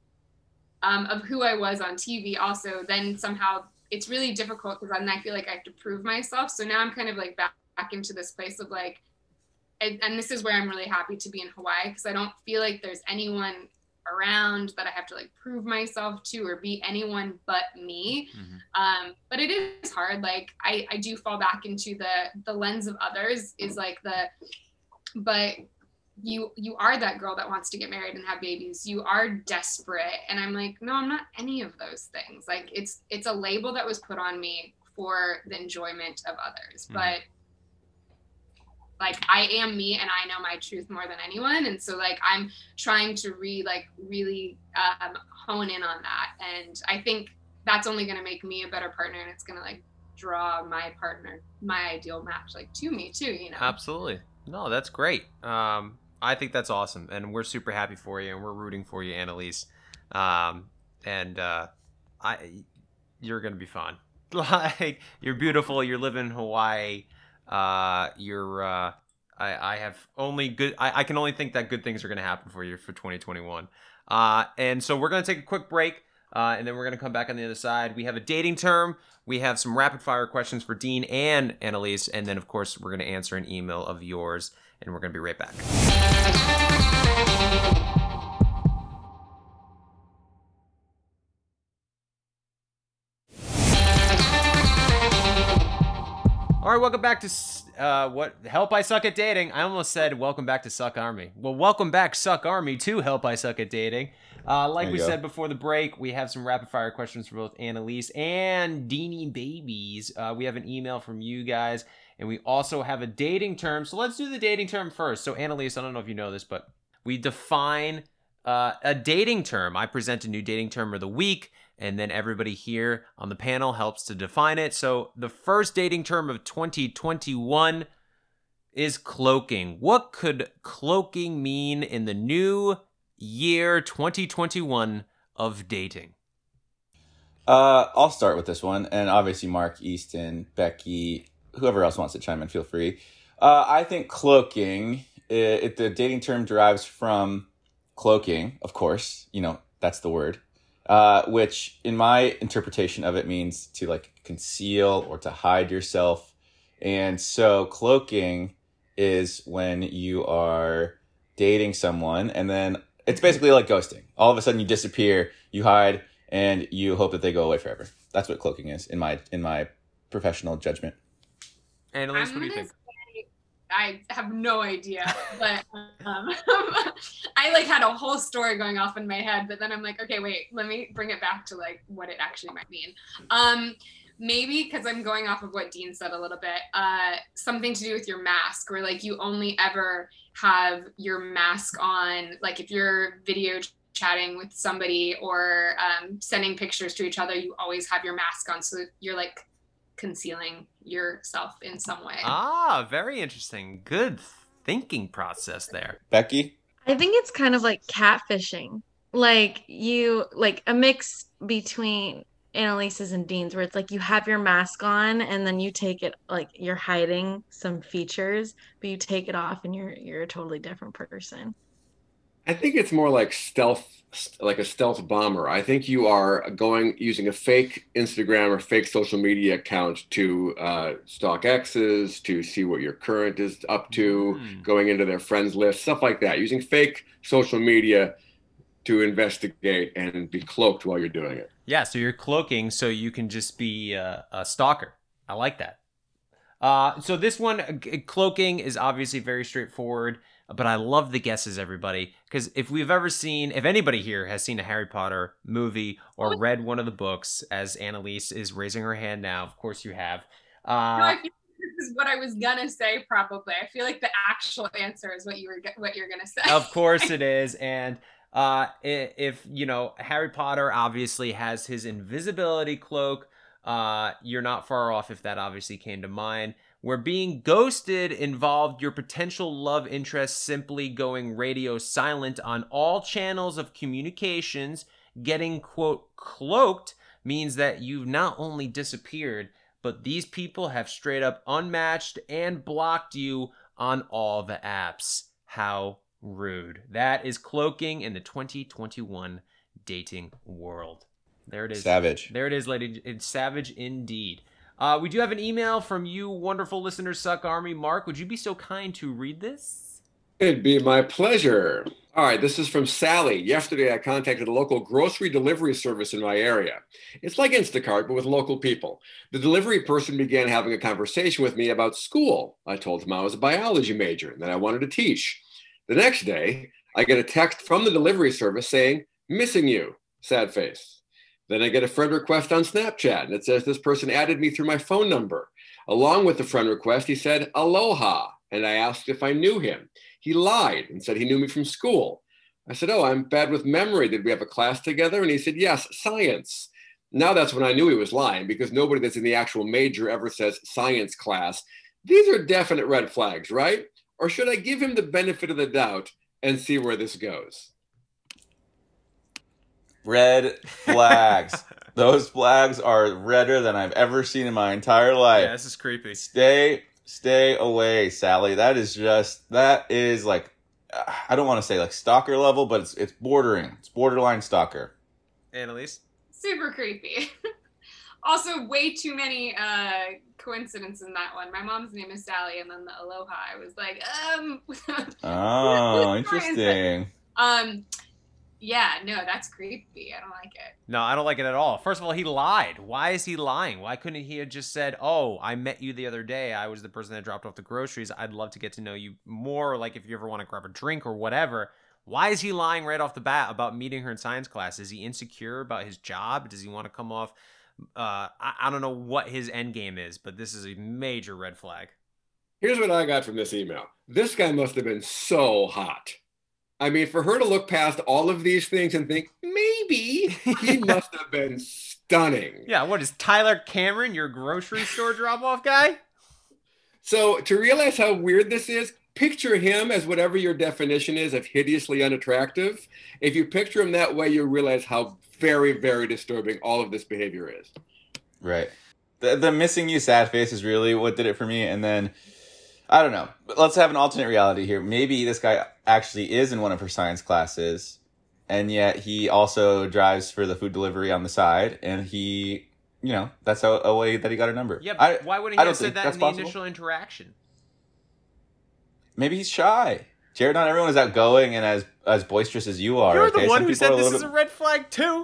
of who I was on TV also, then somehow it's really difficult because then I feel like I have to prove myself. So now I'm kind of like back into this place of like, and this is where I'm really happy to be in Hawaii because I don't feel like there's anyone around that I have to like prove myself to or be anyone but me. But it is hard. Like I do fall back into the lens of others is like but you are that girl that wants to get married and have babies. You are desperate. And I'm like, no, I'm not any of those things. Like it's a label that was put on me for the enjoyment of others. But like I am me and I know my truth more than anyone. And so like I'm trying to really hone in on that. And I think that's only going to make me a better partner, and it's going to like draw my partner, my ideal match, like to me too, you know? Absolutely. No, that's great. I think that's awesome, and we're super happy for you, and we're rooting for you, Annalise. You're gonna be fine. Like you're beautiful. You're living in Hawaii. I can only think that good things are gonna happen for you for 2021. And so we're gonna take a quick break. And then we're going to come back on the other side. We have a dating term. We have some rapid fire questions for Dean and Annalise. And then, of course, we're going to answer an email of yours. And we're going to be right back. All right, welcome back to Help I Suck at Dating. I almost said welcome back to Suck Army. Well, welcome back, Suck Army, to Help I Suck at Dating. Like we said before the break, we have some rapid fire questions for both Annalise and Deanie Babies. We have an email from you guys, and we also have a dating term. So let's do the dating term first. So Annalise, I don't know if you know this, but we define a dating term. I present a new dating term of the week, and then everybody here on the panel helps to define it. So the first dating term of 2021 is cloaking. What could cloaking mean in the new year 2021 of dating? I'll start with this one, and obviously Mark, Easton, Becky, whoever else wants to chime in, feel free. I think cloaking, the dating term derives from cloaking, of course, that's the word, which in my interpretation of it means to like conceal or to hide yourself. And so cloaking is when you are dating someone and then it's basically like ghosting. All of a sudden you disappear, you hide, and you hope that they go away forever. That's what cloaking is in my professional judgment. Annalise, what do you think? I have no idea, but I like had a whole story going off in my head, but then I'm like, okay, wait, let me bring it back to like what it actually might mean. Maybe because I'm going off of what Dean said a little bit, something to do with your mask, where like you only ever have your mask on, like if you're video chatting with somebody or sending pictures to each other, you always have your mask on, so you're like concealing yourself in some way. Very interesting. Good thinking process there. Becky? I think it's kind of like catfishing. Like a mix between Annalise's and Dean's, where it's like you have your mask on and then you take it, like you're hiding some features, but you take it off and you're a totally different person. I think it's more like like a stealth bomber. I think you are using a fake Instagram or fake social media account to stalk exes, to see what your current is up to, going into their friends list, stuff like that. Using fake social media to investigate and be cloaked while you're doing it. Yeah, so you're cloaking so you can just be a stalker. I like that. So this one, cloaking, is obviously very straightforward. But I love the guesses, everybody, because if anybody here has seen a Harry Potter movie or read one of the books, as Annalise is raising her hand now, of course you have. No, I feel like this is what I was gonna say. Probably, I feel like the actual answer is what you're gonna say. Of course it is, and if Harry Potter obviously has his invisibility cloak, you're not far off if that obviously came to mind. Where being ghosted involved your potential love interest simply going radio silent on all channels of communications. Getting, quote, cloaked means that you've not only disappeared, but these people have straight up unmatched and blocked you on all the apps. How rude. That is cloaking in the 2021 dating world. There it is. Savage. There it is, lady. It's savage indeed. We do have an email from you wonderful listeners, Suck Army. Mark, would you be so kind to read this? It'd be my pleasure. All right, this is from Sally. Yesterday, I contacted a local grocery delivery service in my area. It's like Instacart, but with local people. The delivery person began having a conversation with me about school. I told him I was a biology major and that I wanted to teach. The next day, I get a text from the delivery service saying, "Missing you," sad face. Then I get a friend request on Snapchat, and it says this person added me through my phone number. Along with the friend request, he said, "Aloha," and I asked if I knew him. He lied and said he knew me from school. I said, "Oh, I'm bad with memory. Did we have a class together?" And he said, "Yes, science." Now that's when I knew he was lying, because nobody that's in the actual major ever says science class. These are definite red flags, right? Or should I give him the benefit of the doubt and see where this goes? Red flags. Those flags are redder than I've ever seen in my entire life. Yeah, this is creepy. Stay away, Sally. That is like, I don't want to say like stalker level, but it's borderline stalker. Annalise? Super creepy. Also, way too many coincidences in that one. My mom's name is Sally, and then the aloha. I was like, Oh, interesting. Yeah, no, that's creepy. I don't like it. No, I don't like it at all. First of all, he lied. Why is he lying? Why couldn't he have just said, "Oh, I met you the other day. I was the person that dropped off the groceries. I'd love to get to know you more. Like if you ever want to grab a drink or whatever." Why is he lying right off the bat about meeting her in science class? Is he insecure about his job? Does he want to come off? I don't know what his end game is, but this is a major red flag. Here's what I got from this email. This guy must have been so hot. I mean, for her to look past all of these things and think, maybe he must have been stunning. Yeah, what is Tyler Cameron, your grocery store drop-off guy? So to realize how weird this is, picture him as whatever your definition is of hideously unattractive. If you picture him that way, you realize how very, very disturbing all of this behavior is. Right. The missing you sad face is really what did it for me. And then, I don't know. But let's have an alternate reality here. Maybe this guy actually is in one of her science classes, and yet he also drives for the food delivery on the side, and he, you know, that's a way that he got her number. Yeah, but why wouldn't he have said that in the possible. initial interaction? Maybe he's shy. Jared, not everyone is outgoing and as boisterous as you are. You're okay? the one Some who people said are this little is a red flag too.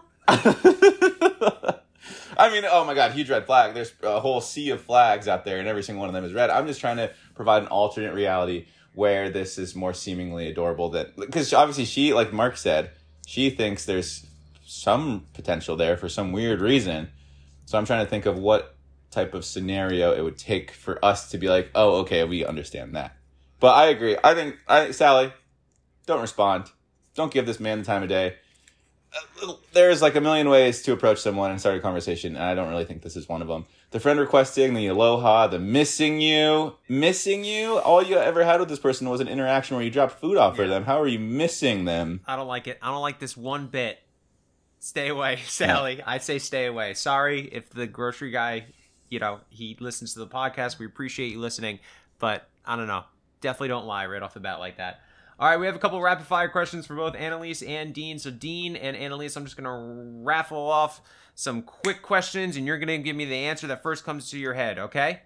I mean, oh my God, huge red flag. There's a whole sea of flags out there, and every single one of them is red. I'm just trying to provide an alternate reality where this is more seemingly adorable. Because obviously she, like Mark said, she thinks there's some potential there for some weird reason. So I'm trying to think of what type of scenario it would take for us to be like, oh, okay, we understand that. But I agree. I think, Sally, don't respond. Don't give this man the time of day. There's like a million ways to approach someone and start a conversation, and I don't really think this is one of them. The friend requesting, the aloha, the missing you. All you ever had with this person was an interaction where you dropped food off for them. How are you missing them? I don't like it. I don't like this one bit. Stay away, Sally. I say stay away. Sorry if the grocery guy, you know, he listens to the podcast. We appreciate you listening, but I don't know. Definitely don't lie right off the bat like that. All right, we have a couple rapid fire questions for both Annalise and Dean. So Dean and Annalise, I'm just going to raffle off some quick questions, and you're going to give me the answer that first comes to your head, okay?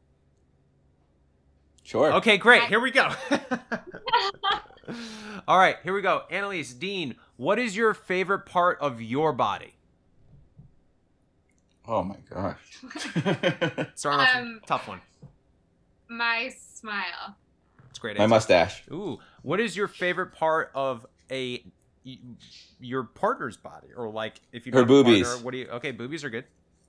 Sure. Okay, great. Here we go. All right, here we go. Annalise, Dean, what is your favorite part of your body? Oh my gosh. Starting off, tough one. My smile. It's a great My answer. mustache. Ooh, what is your favorite part of your partner's body, or like if you Her don't have a boobies. partner, what do you? Okay, boobies are good.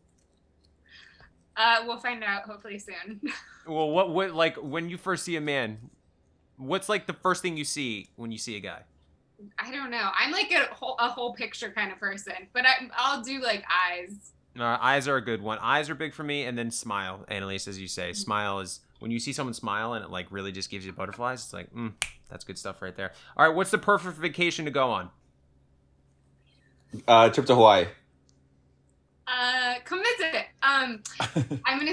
We'll find out hopefully soon. Well, what like when you first see a man, what's like the first thing you see when you see a guy? I don't know. I'm like a whole picture kind of person, but I'll do like eyes. Eyes are a good one. Eyes are big for me, and then smile. Annalise, as you say, smile is when you see someone smile and it like really just gives you butterflies. It's like, that's good stuff right there. All right, what's the perfect vacation to go on? Trip to Hawaii. Come visit. I'm gonna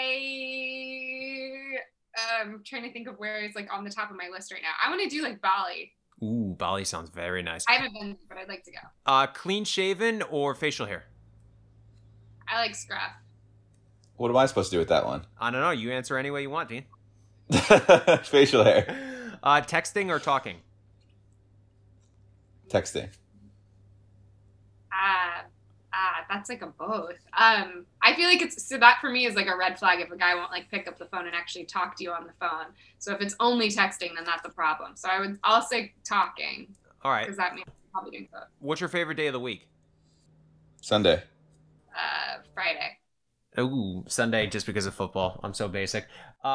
say. I'm trying to think of where it's like on the top of my list right now. I want to do like Bali. Ooh, Bali sounds very nice. I haven't been, but I'd like to go. Clean shaven or facial hair? I like scruff. What am I supposed to do with that one? I don't know. You answer any way you want, Dean. Facial hair. Texting or talking? Texting. That's like a both. I feel like so that for me is like a red flag if a guy won't like pick up the phone and actually talk to you on the phone. So if it's only texting, then that's a problem. So I'll say talking. All right. Because that means I'm probably doing both. What's your favorite day of the week? Sunday. Friday. Ooh, Sunday just because of football. I'm so basic.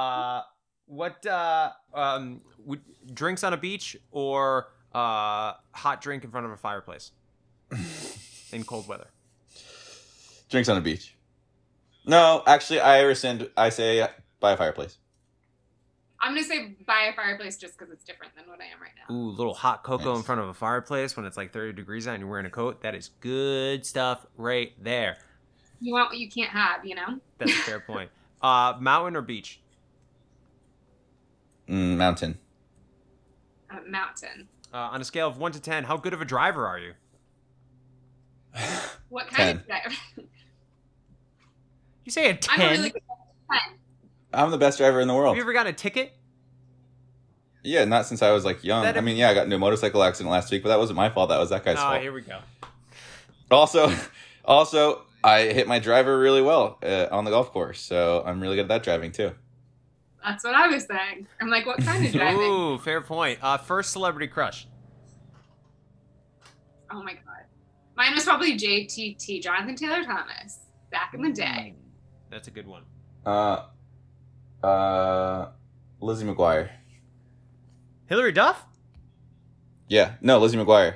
Drinks on a beach or hot drink in front of a fireplace in cold weather? Drinks on a beach. No, actually, I rescind. I say by a fireplace. I'm going to say by a fireplace just because it's different than what I am right now. Ooh, little hot cocoa Nice. in front of a fireplace when it's like 30 degrees out and you're wearing a coat. That is good stuff right there. You want what you can't have, you know? That's a fair point. Mountain or beach? Mountain. Mountain. On a scale of 1 to 10, how good of a driver are you? What kind of driver? You say a 10? I'm a really good 10. I'm the best driver in the world. Have you ever gotten a ticket? Yeah, not since I was like young. I mean, yeah, I got into a motorcycle accident last week, but that wasn't my fault. That was that guy's fault. Here we go. Also, I hit my driver really well on the golf course, so I'm really good at that driving too. That's what I was saying. I'm like, what kind of driving? Ooh, fair point. First celebrity crush. Oh my god. Mine was probably JTT, Jonathan Taylor Thomas, back in the day. That's a good one. Lizzie McGuire. Hillary Duff? Yeah. No, Lizzie McGuire.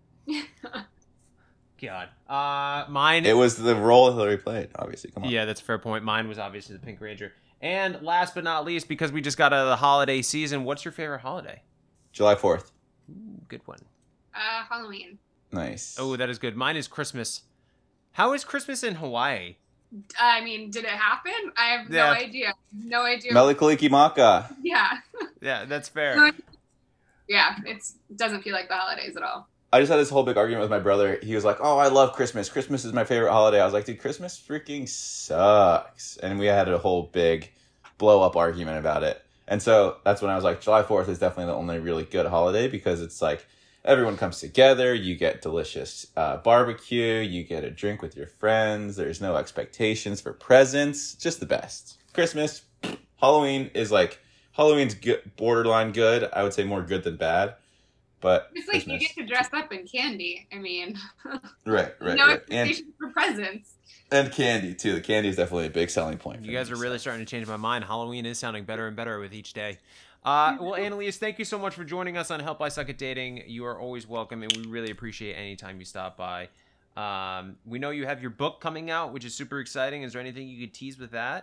God. Mine. It was the role Hillary played, obviously. Come on. Yeah, that's a fair point. Mine was obviously the Pink Ranger. And last but not least, because we just got out of the holiday season, what's your favorite holiday? July 4th. Ooh, good one. Halloween. Nice. Oh, that is good. Mine is Christmas. How is Christmas in Hawaii? I mean, did it happen? I have no idea. No idea. Mele Kalikimaka. Yeah. Yeah, that's fair. Yeah, it doesn't feel like the holidays at all. I just had this whole big argument with my brother. He was like, "Oh, I love Christmas. Christmas is my favorite holiday." I was like, "Dude, Christmas freaking sucks." And we had a whole big blow up argument about it. And so that's when I was like, July 4th is definitely the only really good holiday because it's like everyone comes together. You get delicious barbecue. You get a drink with your friends. There's no expectations for presents. Just the best. Christmas, Halloween is like, Halloween's good, borderline good. I would say more good than bad. But it's like Christmas. You get to dress up in candy. I mean, right. No expectations for presents. And candy too. The candy is definitely a big selling point. You guys are really starting to change my mind. Halloween is sounding better and better with each day. Well, Annalise, thank you so much for joining us on Help I Suck at Dating. You are always welcome, and we really appreciate any time you stop by. We know you have your book coming out, which is super exciting. Is there anything you could tease with that?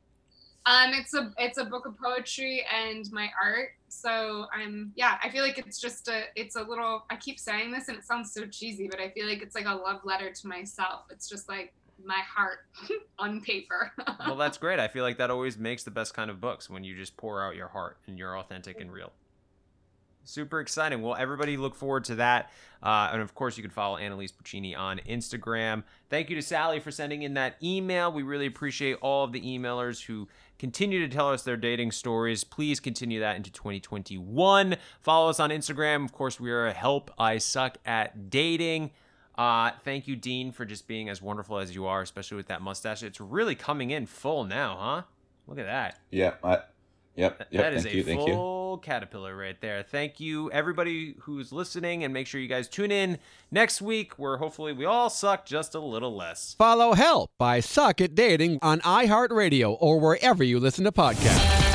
It's a book of poetry and my art. So I feel like it's a little, I keep saying this and it sounds so cheesy, but I feel like it's like a love letter to myself. It's just like my heart on paper. Well, that's great. I feel like that always makes the best kind of books when you just pour out your heart and you're authentic and real. Super exciting. Well, everybody look forward to that. And of course, you can follow Annalise Puccini on Instagram. Thank you to Sally for sending in that email. We really appreciate all of the emailers who continue to tell us their dating stories. Please continue that into 2021. Follow us on Instagram. Of course, we are Help I Suck at Dating. Thank you, Dean, for just being as wonderful as you are, especially with that mustache. It's really coming in full now, huh? Look at that. Yeah. Yep. That is a full caterpillar right there. Thank you, everybody who's listening, and make sure you guys tune in next week where hopefully we all suck just a little less. Follow Help I Suck at Dating on iHeartRadio or wherever you listen to podcasts.